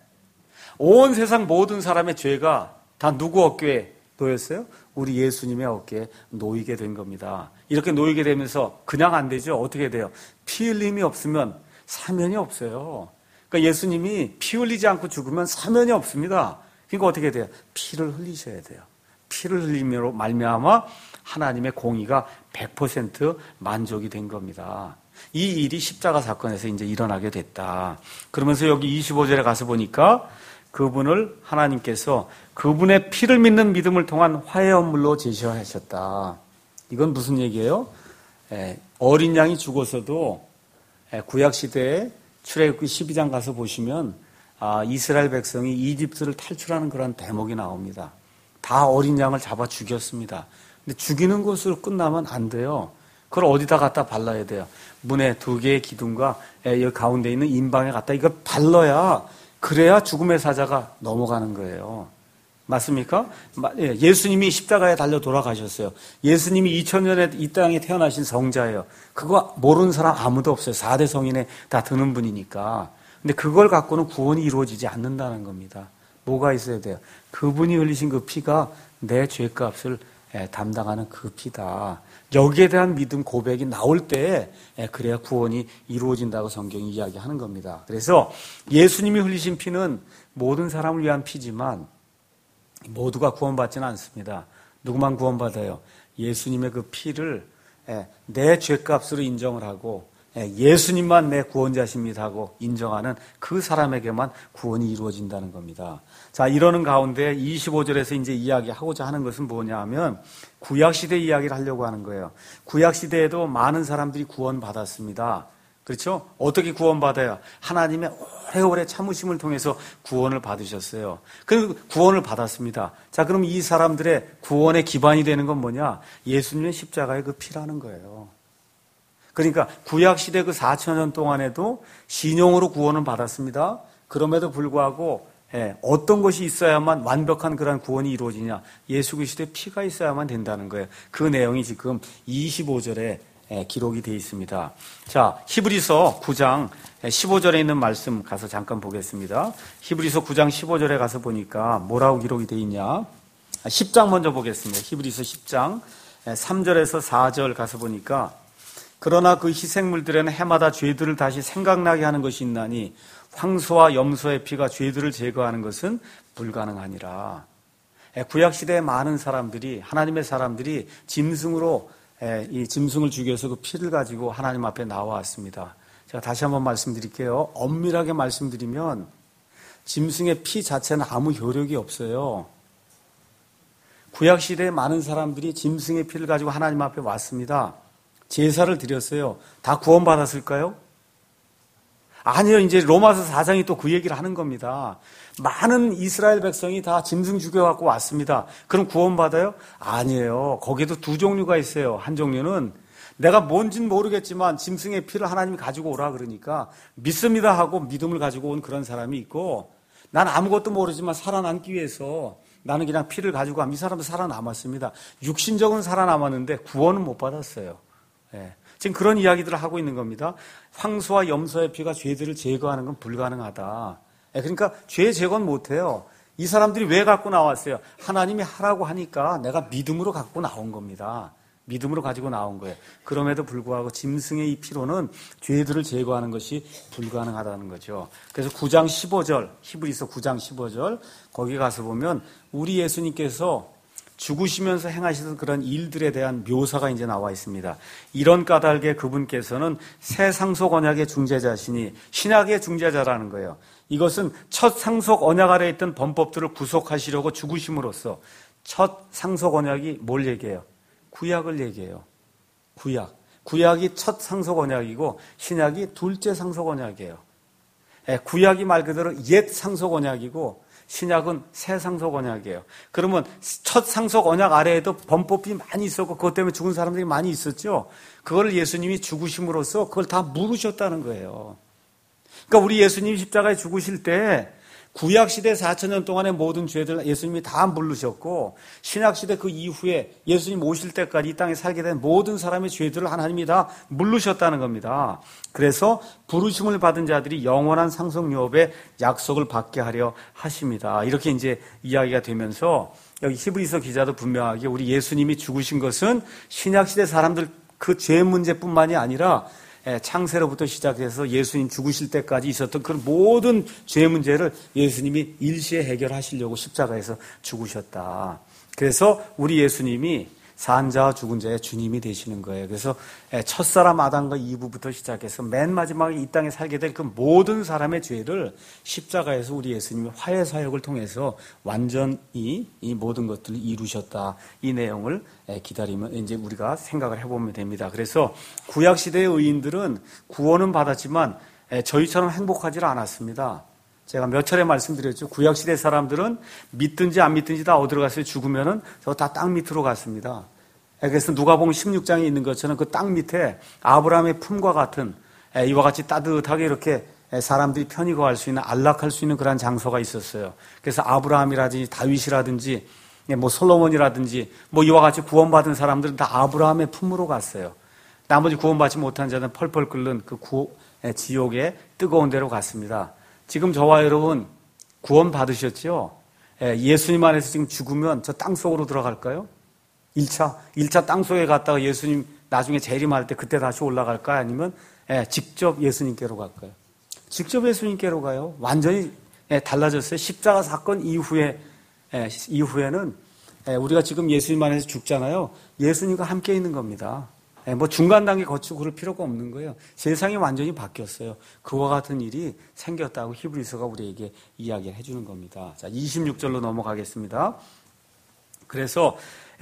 온 세상 모든 사람의 죄가 다 누구 어깨에 놓였어요? 우리 예수님의 어깨에 놓이게 된 겁니다. 이렇게 놓이게 되면서 그냥 안 되죠. 어떻게 돼요? 피 흘림이 없으면 사면이 없어요. 그러니까 예수님이 피 흘리지 않고 죽으면 사면이 없습니다. 그러니까 어떻게 돼요? 피를 흘리셔야 돼요. 피를 흘림으로 말미암아 하나님의 공의가 100% 만족이 된 겁니다. 이 일이 십자가 사건에서 이제 일어나게 됐다. 그러면서 여기 25절에 가서 보니까 그분을 하나님께서 그분의 피를 믿는 믿음을 통한 화해 헌물로 제시하셨다. 이건 무슨 얘기예요? 어린 양이 죽어서도 구약시대에 출애굽기 12장 가서 보시면 이스라엘 백성이 이집트를 탈출하는 그런 대목이 나옵니다. 다 어린 양을 잡아 죽였습니다. 근데 죽이는 것으로 끝나면 안 돼요. 그걸 어디다 갖다 발라야 돼요? 문에 2개의 기둥과 여기 가운데 있는 인방에 갖다 이걸 발라야 그래야 죽음의 사자가 넘어가는 거예요. 맞습니까? 예수님이 십자가에 달려 돌아가셨어요. 예수님이 2000년에 이 땅에 태어나신 성자예요. 그거 모르는 사람 아무도 없어요. 4대 성인에 다 드는 분이니까. 근데 그걸 갖고는 구원이 이루어지지 않는다는 겁니다. 뭐가 있어야 돼요? 그분이 흘리신 그 피가 내 죄값을 담당하는 그 피다. 여기에 대한 믿음 고백이 나올 때 그래야 구원이 이루어진다고 성경이 이야기하는 겁니다. 그래서 예수님이 흘리신 피는 모든 사람을 위한 피지만 모두가 구원받지는 않습니다. 누구만 구원받아요? 예수님의 그 피를 내 죄값으로 인정을 하고 예수님만 내 구원자십니다 하고 인정하는 그 사람에게만 구원이 이루어진다는 겁니다. 자, 이러는 가운데 25절에서 이제 이야기하고자 하는 것은 뭐냐 하면 구약시대 이야기를 하려고 하는 거예요. 구약시대에도 많은 사람들이 구원받았습니다. 그렇죠? 어떻게 구원받아요? 하나님의 오래오래 참으심을 통해서 구원을 받으셨어요. 그 구원을 받았습니다. 자, 그럼 이 사람들의 구원의 기반이 되는 건 뭐냐? 예수님의 십자가의 그 피라는 거예요. 그러니까 구약시대 그 4,000년 동안에도 신용으로 구원을 받았습니다. 그럼에도 불구하고 어떤 것이 있어야만 완벽한 그런 구원이 이루어지냐? 예수 그리스도의 피가 있어야만 된다는 거예요. 그 내용이 지금 25절에 기록이 되어 있습니다. 자, 히브리서 9장 15절에 있는 말씀 가서 잠깐 보겠습니다. 히브리서 9장 15절에 가서 보니까 뭐라고 기록이 되어 있냐? 10장 먼저 보겠습니다. 히브리서 10장 3절에서 4절 가서 보니까 그러나 그 희생물들에는 해마다 죄들을 다시 생각나게 하는 것이 있나니 황소와 염소의 피가 죄들을 제거하는 것은 불가능하니라. 구약시대의 많은 사람들이 하나님의 사람들이 짐승으로 이 짐승을 죽여서 그 피를 가지고 하나님 앞에 나와왔습니다. 제가 다시 한번 말씀드릴게요. 엄밀하게 말씀드리면 짐승의 피 자체는 아무 효력이 없어요. 구약시대의 많은 사람들이 짐승의 피를 가지고 하나님 앞에 왔습니다. 제사를 드렸어요. 다 구원받았을까요? 아니요. 이제 로마서 4장이 또 그 얘기를 하는 겁니다. 많은 이스라엘 백성이 다 짐승 죽여갖고 왔습니다. 그럼 구원받아요? 아니에요. 거기에도 2종류가 있어요. 한 종류는 내가 뭔진 모르겠지만 짐승의 피를 하나님이 가지고 오라 그러니까 믿습니다 하고 믿음을 가지고 온 그런 사람이 있고 난 아무것도 모르지만 살아남기 위해서 나는 그냥 피를 가지고 이 사람도 살아남았습니다. 육신적으로 살아남았는데 구원은 못 받았어요. 지금 그런 이야기들을 하고 있는 겁니다. 황소와 염소의 피가 죄들을 제거하는 건 불가능하다. 그러니까 죄 제거는 못해요. 이 사람들이 왜 갖고 나왔어요? 하나님이 하라고 하니까 내가 믿음으로 갖고 나온 겁니다. 믿음으로 가지고 나온 거예요. 그럼에도 불구하고 짐승의 이 피로는 죄들을 제거하는 것이 불가능하다는 거죠. 그래서 9장 15절, 히브리서 9장 15절 거기 가서 보면 우리 예수님께서 죽으시면서 행하시던 그런 일들에 대한 묘사가 이제 나와 있습니다. 이런 까닭에 그분께서는 새 상속 언약의 중재자시니 신약의 중재자라는 거예요. 이것은 첫 상속 언약 아래에 있던 범법들을 구속하시려고 죽으심으로써 첫 상속 언약이 뭘 얘기해요? 구약을 얘기해요. 구약이 첫 상속 언약이고 신약이 둘째 상속 언약이에요. 구약이 말 그대로 옛 상속 언약이고 신약은 새 상속 언약이에요. 그러면 첫 상속 언약 아래에도 범법이 많이 있었고 그것 때문에 죽은 사람들이 많이 있었죠. 그걸 예수님이 죽으심으로써 그걸 다 물으셨다는 거예요. 그러니까 우리 예수님이 십자가에 죽으실 때 구약시대 4,000년 동안의 모든 죄들 예수님이 다 물으셨고 신약시대 그 이후에 예수님 오실 때까지 이 땅에 살게 된 모든 사람의 죄들을 하나님이 다 물으셨다는 겁니다. 그래서 부르심을 받은 자들이 영원한 상속유업의 약속을 받게 하려 하십니다. 이렇게 이제 이야기가 되면서 여기 히브리서 기자도 분명하게 우리 예수님이 죽으신 것은 신약시대 사람들 그 죄 문제뿐만이 아니라 창세로부터 시작해서 예수님 죽으실 때까지 있었던 그 모든 죄 문제를 예수님이 일시에 해결하시려고 십자가에서 죽으셨다. 그래서 우리 예수님이 산 자와 죽은 자의 주님이 되시는 거예요. 그래서 첫사람 아담과 이브부터 시작해서 맨 마지막에 이 땅에 살게 될 그 모든 사람의 죄를 십자가에서 우리 예수님이 화해 사역을 통해서 완전히 이 모든 것들을 이루셨다. 이 내용을 기다리면 이제 우리가 생각을 해보면 됩니다. 그래서 구약 시대의 의인들은 구원은 받았지만 저희처럼 행복하지 않았습니다. 제가 몇 차례 말씀드렸죠. 구약시대 사람들은 믿든지 안 믿든지 다 어디로 갔어요? 죽으면은 저 다 땅 밑으로 갔습니다. 그래서 누가복음 16장에 있는 것처럼 그 땅 밑에 아브라함의 품과 같은 이와 같이 따뜻하게 이렇게 사람들이 편히 거할 수 있는 안락할 수 있는 그런 장소가 있었어요. 그래서 아브라함이라든지 다윗이라든지 뭐 솔로몬이라든지 뭐 이와 같이 구원받은 사람들은 다 아브라함의 품으로 갔어요. 나머지 구원받지 못한 자는 펄펄 끓는 그 지옥의 뜨거운 데로 갔습니다. 지금 저와 여러분 구원 받으셨죠? 예수님 안에서 지금 죽으면 저 땅속으로 들어갈까요? 1차 땅속에 갔다가 예수님 나중에 재림할 때 그때 다시 올라갈까요? 아니면 직접 예수님께로 갈까요? 직접 예수님께로 가요. 완전히 달라졌어요. 십자가 사건 이후에는 우리가 지금 예수님 안에서 죽잖아요. 예수님과 함께 있는 겁니다. 뭐 중간 단계 거치고 그럴 필요가 없는 거예요. 세상이 완전히 바뀌었어요. 그와 같은 일이 생겼다고 히브리서가 우리에게 이야기를 해주는 겁니다. 자, 26절로 넘어가겠습니다. 그래서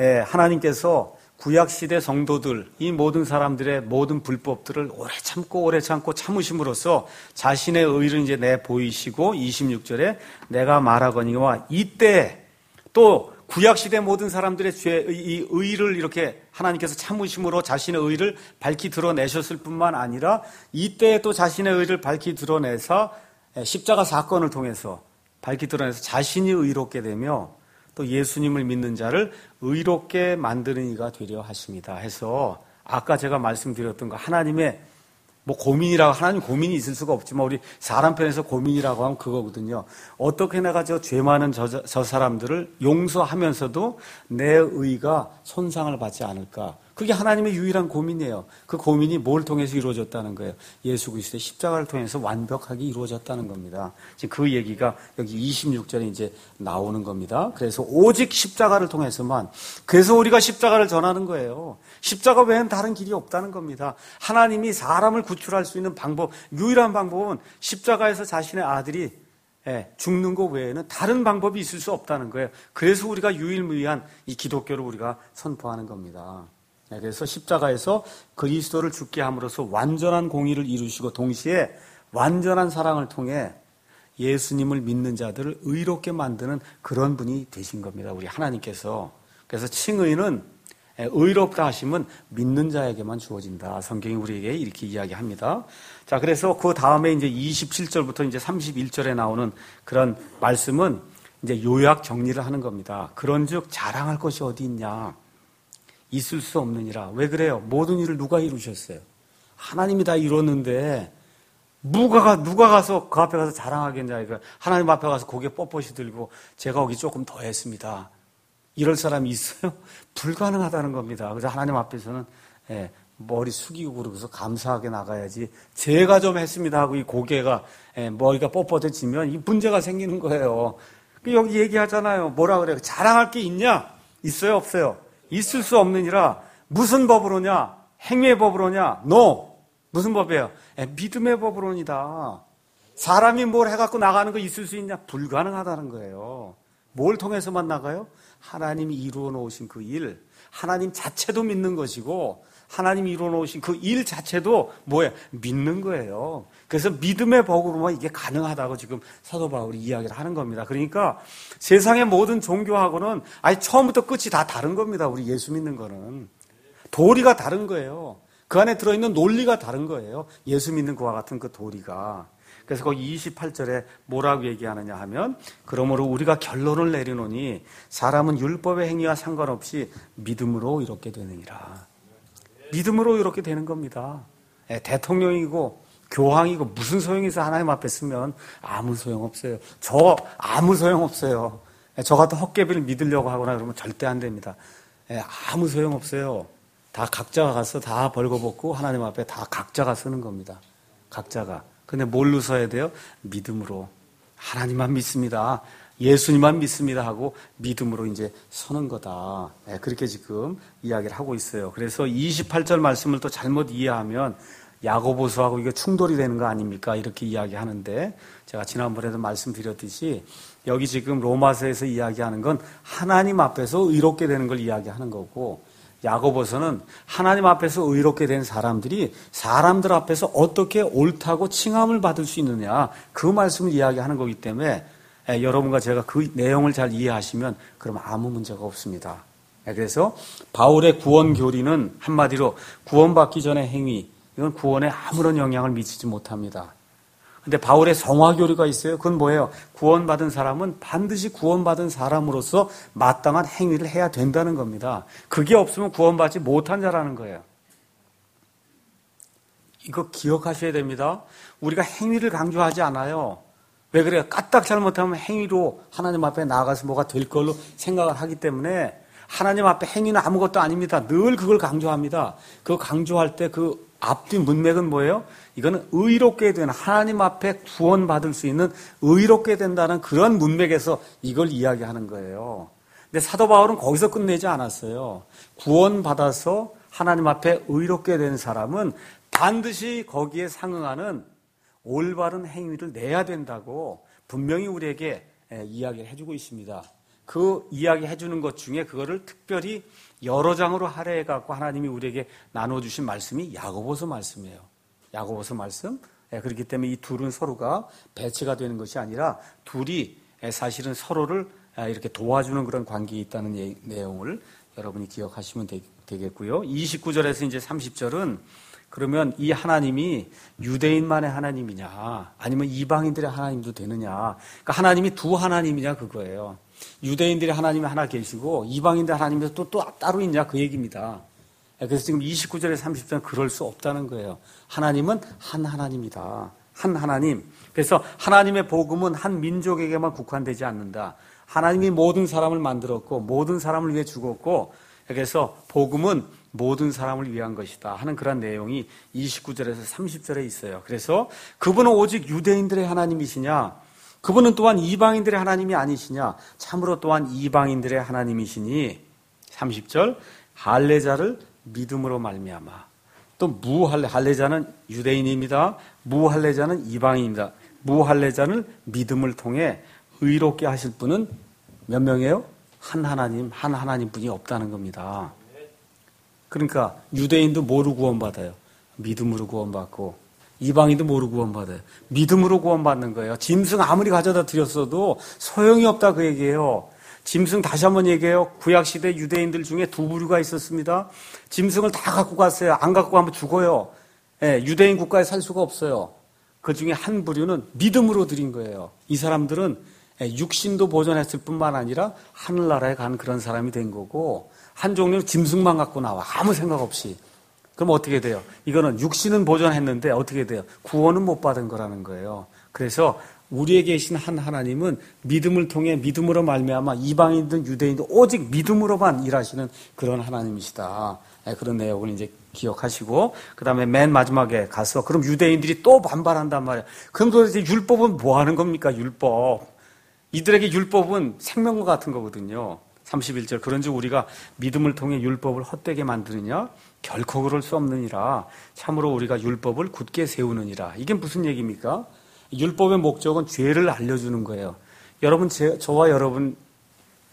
하나님께서 구약시대 성도들, 이 모든 사람들의 모든 불법들을 오래 참고 참으심으로써 자신의 의를 이제 내보이시고 26절에 내가 말하거니와 이때 또 구약시대 모든 사람들의 이 의를 이렇게 하나님께서 참으심으로 자신의 의를 밝히 드러내셨을 뿐만 아니라 이때 또 자신의 의를 밝히 드러내서 십자가 사건을 통해서 밝히 드러내서 자신이 의롭게 되며 또 예수님을 믿는 자를 의롭게 만드는 이가 되려 하십니다. 해서 아까 제가 말씀드렸던 거 하나님의 뭐 고민이라고 하나님 고민이 있을 수가 없지만 우리 사람 편에서 고민이라고 하면 그거거든요. 어떻게 내가 저 죄 많은 저 사람들을 용서하면서도 내 의가 손상을 받지 않을까. 그게 하나님의 유일한 고민이에요. 그 고민이 뭘 통해서 이루어졌다는 거예요. 예수 그리스도의 십자가를 통해서 완벽하게 이루어졌다는 겁니다. 지금 그 얘기가 여기 26절에 이제 나오는 겁니다. 그래서 오직 십자가를 통해서만, 그래서 우리가 십자가를 전하는 거예요. 십자가 외에는 다른 길이 없다는 겁니다. 하나님이 사람을 구출할 수 있는 방법, 유일한 방법은 십자가에서 자신의 아들이 죽는 것 외에는 다른 방법이 있을 수 없다는 거예요. 그래서 우리가 유일무이한 이 기독교를 우리가 선포하는 겁니다. 그래서 십자가에서 그리스도를 죽게 함으로써 완전한 공의를 이루시고 동시에 완전한 사랑을 통해 예수님을 믿는 자들을 의롭게 만드는 그런 분이 되신 겁니다. 우리 하나님께서. 그래서 칭의는 의롭다 하심은 믿는 자에게만 주어진다. 성경이 우리에게 이렇게 이야기합니다. 자, 그래서 그 다음에 이제 27절부터 이제 31절에 나오는 그런 말씀은 이제 요약 정리를 하는 겁니다. 그런즉 자랑할 것이 어디 있냐? 있을 수 없느니라. 왜 그래요? 모든 일을 누가 이루셨어요? 하나님이 다 이뤘는데 누가 가서 그 앞에 가서 자랑하겠냐? 하나님 앞에 가서 고개 뻣뻣이 들고 제가 거기 조금 더 했습니다. 이럴 사람이 있어요? 불가능하다는 겁니다. 그래서 하나님 앞에서는 머리 숙이고 그러고서 감사하게 나가야지. 제가 좀 했습니다 하고 이 고개가 머리가 뻣뻣해지면 이 문제가 생기는 거예요. 여기 얘기하잖아요. 뭐라 그래요? 자랑할 게 있냐? 있어요? 없어요? 있을 수 없느니라. 무슨 법으로냐? 행위의 법으로냐? No. 무슨 법이에요? 믿음의 법으로니다. 사람이 뭘 해갖고 나가는 거 있을 수 있냐? 불가능하다는 거예요. 뭘 통해서만 나가요? 하나님이 이루어 놓으신 그 일, 하나님 자체도 믿는 것이고 하나님이 이루어 놓으신 그 일 자체도 뭐예요? 믿는 거예요. 그래서 믿음의 복으로만 이게 가능하다고 지금 사도 바울이 이야기를 하는 겁니다. 그러니까 세상의 모든 종교하고는 아예 처음부터 끝이 다 다른 겁니다. 우리 예수 믿는 거는. 도리가 다른 거예요. 그 안에 들어있는 논리가 다른 거예요. 예수 믿는 그와 같은 그 도리가. 그래서 거기 28절에 뭐라고 얘기하느냐 하면 그러므로 우리가 결론을 내리노니 사람은 율법의 행위와 상관없이 믿음으로 이렇게 되느니라. 믿음으로 이렇게 되는 겁니다. 대통령이고 교황이고 무슨 소용이 있어. 하나님 앞에 쓰면 아무 소용없어요. 아무 소용없어요. 저 같은 헛개비를 믿으려고 하거나 그러면 절대 안 됩니다. 아무 소용없어요. 다 각자가 가서 다 벌거벗고 하나님 앞에 다 각자가 쓰는 겁니다. 각자가. 근데 뭘로 써야 돼요? 믿음으로. 하나님만 믿습니다. 예수님만 믿습니다 하고 믿음으로 이제 서는 거다. 그렇게 지금 이야기를 하고 있어요. 그래서 28절 말씀을 또 잘못 이해하면 야고보서하고 이게 충돌이 되는 거 아닙니까? 이렇게 이야기하는데 제가 지난번에도 말씀드렸듯이 여기 지금 로마서에서 이야기하는 건 하나님 앞에서 의롭게 되는 걸 이야기하는 거고 야고보서는 하나님 앞에서 의롭게 된 사람들이 사람들 앞에서 어떻게 옳다고 칭함을 받을 수 있느냐 그 말씀을 이야기하는 거기 때문에 여러분과 제가 그 내용을 잘 이해하시면 그럼 아무 문제가 없습니다. 그래서 바울의 구원 교리는 한마디로 구원받기 전의 행위 이건 구원에 아무런 영향을 미치지 못합니다. 근데 바울의 성화 교리가 있어요. 그건 뭐예요? 구원받은 사람은 반드시 구원받은 사람으로서 마땅한 행위를 해야 된다는 겁니다. 그게 없으면 구원받지 못한 자라는 거예요. 이거 기억하셔야 됩니다. 우리가 행위를 강조하지 않아요. 왜 그래요? 까딱 잘못하면 행위로 하나님 앞에 나아가서 뭐가 될 걸로 생각을 하기 때문에 하나님 앞에 행위는 아무것도 아닙니다. 늘 그걸 강조합니다. 그 강조할 때 그 앞뒤 문맥은 뭐예요? 이거는 의롭게 되는 하나님 앞에 구원받을 수 있는 의롭게 된다는 그런 문맥에서 이걸 이야기하는 거예요. 근데 사도 바울은 거기서 끝내지 않았어요. 구원받아서 하나님 앞에 의롭게 된 사람은 반드시 거기에 상응하는 올바른 행위를 내야 된다고 분명히 우리에게 이야기를 해주고 있습니다. 그 이야기 해주는 것 중에 그거를 특별히 여러 장으로 할애해갖고 하나님이 우리에게 나눠주신 말씀이 야고보서 말씀이에요. 야고보서 말씀. 그렇기 때문에 이 둘은 서로가 배치가 되는 것이 아니라 둘이 사실은 서로를 이렇게 도와주는 그런 관계에 있다는 내용을 여러분이 기억하시면 되겠고요. 29절에서 이제 30절은 그러면 이 하나님이 유대인만의 하나님이냐 아니면 이방인들의 하나님도 되느냐. 그러니까 하나님이 두 하나님이냐 그거예요. 유대인들의 하나님이 하나 계시고 이방인들의 하나님이 또 따로 있냐 그 얘기입니다. 그래서 지금 29절에 30절은 그럴 수 없다는 거예요. 하나님은 한 하나님이다. 한 하나님. 그래서 하나님의 복음은 한 민족에게만 국한되지 않는다. 하나님이 모든 사람을 만들었고 모든 사람을 위해 죽었고 그래서 복음은 모든 사람을 위한 것이다 하는 그런 내용이 29절에서 30절에 있어요. 그래서 그분은 오직 유대인들의 하나님이시냐 그분은 또한 이방인들의 하나님이 아니시냐 참으로 또한 이방인들의 하나님이시니 30절 할례자를 믿음으로 말미암아 또 무할례자는 유대인입니다. 무할례자는 이방인입니다. 무할례자는 믿음을 통해 의롭게 하실 분은 몇 명이에요? 한 하나님뿐이 없다는 겁니다. 그러니까 유대인도 뭐로 구원받아요? 믿음으로 구원받고 이방인도 뭐로 구원받아요? 믿음으로 구원받는 거예요. 짐승 아무리 가져다 드렸어도 소용이 없다 그 얘기예요. 짐승 다시 한번 얘기해요. 구약시대 유대인들 중에 두 부류가 있었습니다. 짐승을 다 갖고 갔어요. 안 갖고 가면 죽어요. 유대인 국가에 살 수가 없어요. 그 중에 한 부류는 믿음으로 드린 거예요. 이 사람들은 육신도 보존했을 뿐만 아니라 하늘나라에 간 그런 사람이 된 거고 한 종류는 짐승만 갖고 나와 아무 생각 없이. 그럼 어떻게 돼요? 이거는 육신은 보존했는데 어떻게 돼요? 구원은 못 받은 거라는 거예요. 그래서 우리에게 계신 한 하나님은 믿음을 통해 믿음으로 말미암아 이방인든 유대인든 오직 믿음으로만 일하시는 그런 하나님이시다. 그런 내용을 이제 기억하시고 그 다음에 맨 마지막에 가서 그럼 유대인들이 또 반발한단 말이에요. 그럼 도대체 율법은 뭐 하는 겁니까? 율법. 이들에게 율법은 생명과 같은 거거든요. 31절 그런즉 우리가 믿음을 통해 율법을 헛되게 만드느냐? 결코 그럴 수 없느니라. 참으로 우리가 율법을 굳게 세우느니라. 이게 무슨 얘기입니까? 율법의 목적은 죄를 알려주는 거예요. 여러분, 저와 여러분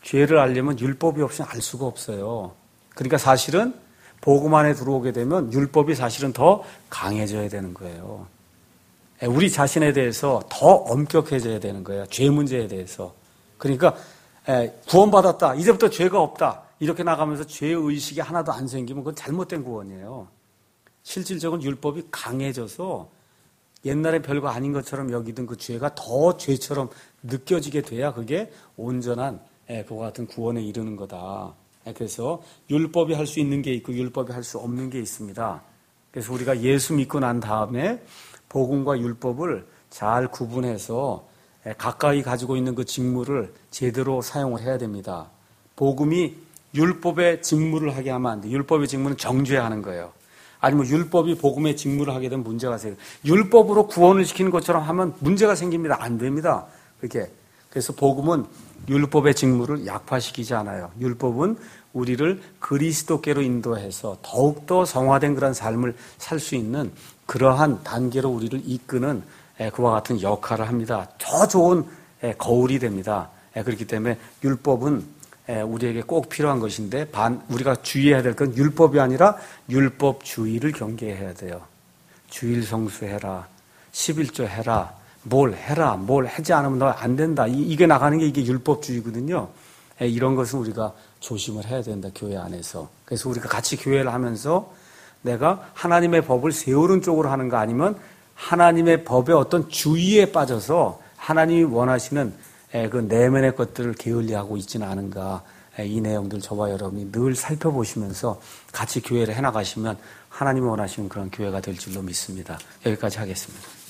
죄를 알려면 율법이 없이는 알 수가 없어요. 그러니까 사실은 복음 안에 들어오게 되면 율법이 사실은 더 강해져야 되는 거예요. 우리 자신에 대해서 더 엄격해져야 되는 거예요. 죄 문제에 대해서. 그러니까 구원받았다. 이제부터 죄가 없다. 이렇게 나가면서 죄의식이 하나도 안 생기면 그건 잘못된 구원이에요. 실질적으로 율법이 강해져서 옛날에 별거 아닌 것처럼 여기던 그 죄가 더 죄처럼 느껴지게 돼야 그게 온전한 그와 같은 구원에 이르는 거다. 그래서 율법이 할 수 있는 게 있고 율법이 할 수 없는 게 있습니다. 그래서 우리가 예수 믿고 난 다음에 복음과 율법을 잘 구분해서 가까이 가지고 있는 그 직무를 제대로 사용을 해야 됩니다. 복음이 율법의 직무를 하게 하면 안 돼. 율법의 직무는 정죄하는 거예요. 아니면 율법이 복음의 직무를 하게 되면 문제가 생겨요. 율법으로 구원을 시키는 것처럼 하면 문제가 생깁니다. 안 됩니다. 그렇게. 그래서 복음은 율법의 직무를 약화시키지 않아요. 율법은 우리를 그리스도께로 인도해서 더욱더 성화된 그런 삶을 살 수 있는 그러한 단계로 우리를 이끄는 그와 같은 역할을 합니다. 더 좋은 거울이 됩니다. 그렇기 때문에 율법은 우리에게 꼭 필요한 것인데 우리가 주의해야 될 건 율법이 아니라 율법주의를 경계해야 돼요. 주일 성수해라. 11조 해라. 뭘 해라. 뭘 하지 않으면 너 안 된다. 이게 나가는 게 이게 율법주의거든요. 이런 것은 우리가 조심을 해야 된다. 교회 안에서. 그래서 우리가 같이 교회를 하면서 내가 하나님의 법을 세우는 쪽으로 하는가 아니면 하나님의 법의 어떤 주의에 빠져서 하나님이 원하시는 그 내면의 것들을 게을리하고 있지는 않은가. 이 내용들 저와 여러분이 늘 살펴보시면서 같이 교회를 해나가시면 하나님이 원하시는 그런 교회가 될 줄로 믿습니다. 여기까지 하겠습니다.